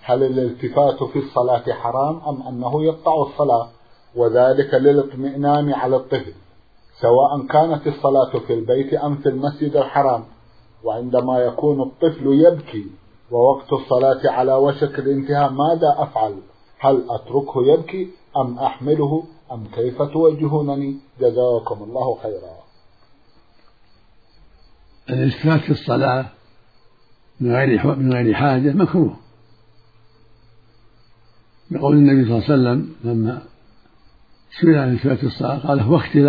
هل الالتفات في الصلاة حرام أم أنه يقطع الصلاة، وذلك للاطمئنان على الطفل سواء كانت الصلاة في البيت أم في المسجد الحرام. وعندما يكون الطفل يبكي ووقت الصلاة على وشك الانتهاء ماذا أفعل؟ هل أتركه يبكي أم أحمله أم كيف توجهونني؟ جزاكم الله خيرا. الالتفات في الصلاة من غير حاجة مكروه، بقول النبي صلى الله عليه وسلم لما سئل عن الالتفات في الصلاة قال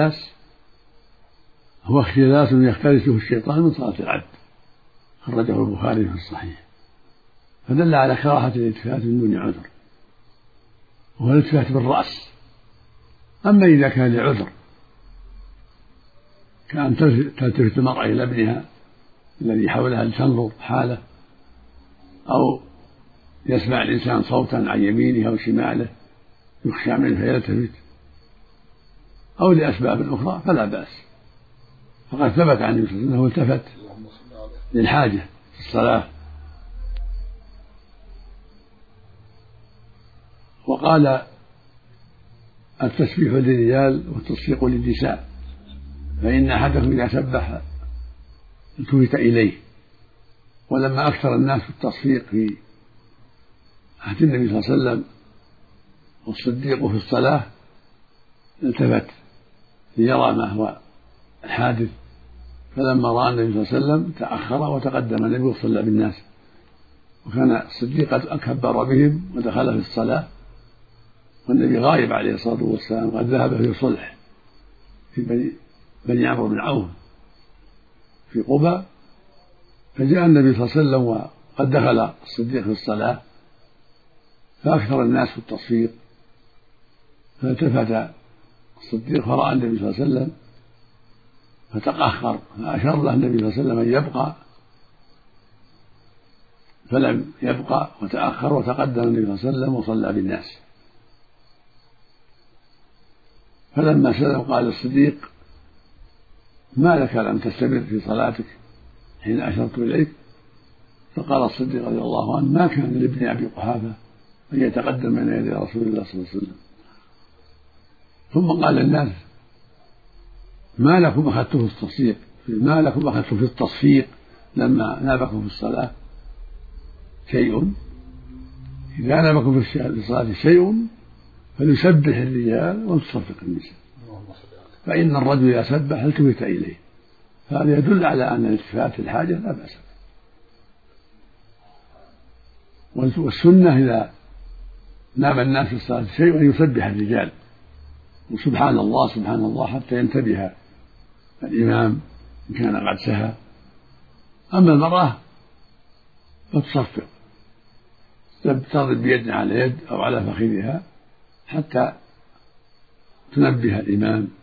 هو اختلاس يختلسه الشيطان من صلاة العبد، خرجه البخاري في الصحيح، فدل على كراهة الالتفات من دون عذر، وهو الالتفات بالرأس. أما إذا كان لعذر كأن تلتفت المرأة إلى ابنها الذي حولها لتنظر حاله، أو يسمع الإنسان صوتا عن يمينه أو شماله يخشى منه فيلتفت، أو لأسباب أخرى فلا بأس. فقد ثبت عن النبي صلى الله عليه وسلم أنه التفت للحاجة في الصلاة. وقال التسبيح للرجال والتصفيق للنساء، فإن أحدكم إذا سبح التفت إليه. ولما أكثر الناس في التصفيق في عهد النبي صلى الله عليه وسلم والصديق في الصلاة التفت ليرى ما هو الحادث، فلما رأى النبي صلى الله عليه وسلم تأخر وتقدم النبي وصلى بالناس، وكان الصديق قد كبر بهم ودخل في الصلاة والنبي غائب عليه الصلاة والسلام، قد ذهب في صلح في بني عمرو بن عوف في قباء، فجاء النبي صلى الله عليه وسلم وقد دخل الصديق في الصلاة فأكثر الناس في التصفيق، فالتفت الصديق فرأى النبي صلى الله عليه وسلم فتأخر، فأشار له النبي صلى الله عليه وسلم أن يبقى فلم يبقى وتأخر وتقدم النبي صلى الله عليه وسلم وصلى بالناس. فلما سلم قال الصديق ما لك لم تستمر في صلاتك حين أشرت إليك؟ فقال الصديق رضي الله عنه ما كان لابن أبي قحافة أن يتقدم بين يدي رسول الله صلى الله عليه وسلم. ثم قال للناس ما لكم أخذتم في التصفيق، ما لكم أخذتم في التصفيق لما نابكم في الصلاة شيء؟ إذا نابكم في الصلاة شيء فليسبح الرجال ولتصفق النساء، فإن الرجل إذا سبح التفت إليه، فهذا يدل على أن الالتفات الحاجة لا بأس به. والسنة إذا نام الناس في الصلاة شيء أن يسبح الرجال وسبحان الله سبحان الله حتى ينتبه الإمام إن كان قد سهى. أما المرأة فتصفق، تضرب بيدها على يد أو على فخذها حتى تنبه الإمام